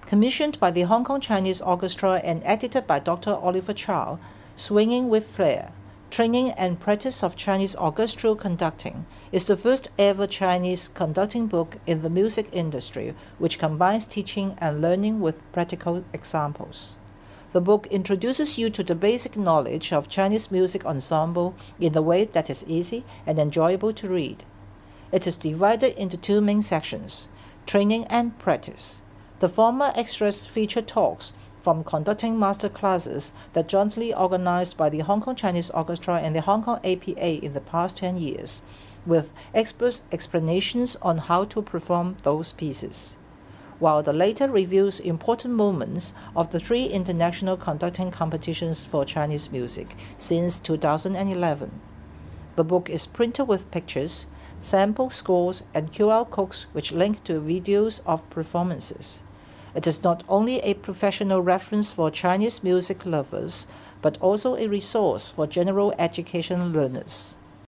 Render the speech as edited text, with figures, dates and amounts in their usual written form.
Commissioned by the Hong Kong Chinese Orchestra and edited by Dr. Oliver Chow, Swinging with Flair, Training and Practice of Chinese Orchestral Conducting is the first ever Chinese conducting book in the music industry which combines teaching and learning with practical examples. The book introduces you to the basic knowledge of Chinese music ensemble in a way that is easy and enjoyable to read. It is divided into two main sections, Training and Practice. The former extras feature talks from conducting master classes that jointly organized by the Hong Kong Chinese Orchestra and the Hong Kong APA in the past 10 years, with expert explanations on how to perform those pieces, while the later reviews important moments of the 3 international conducting competitions for Chinese music since 2011. The book is printed with pictures, sample scores, and QR codes which link to videos of performances. It is not only a professional reference for Chinese music lovers, but also a resource for general education learners.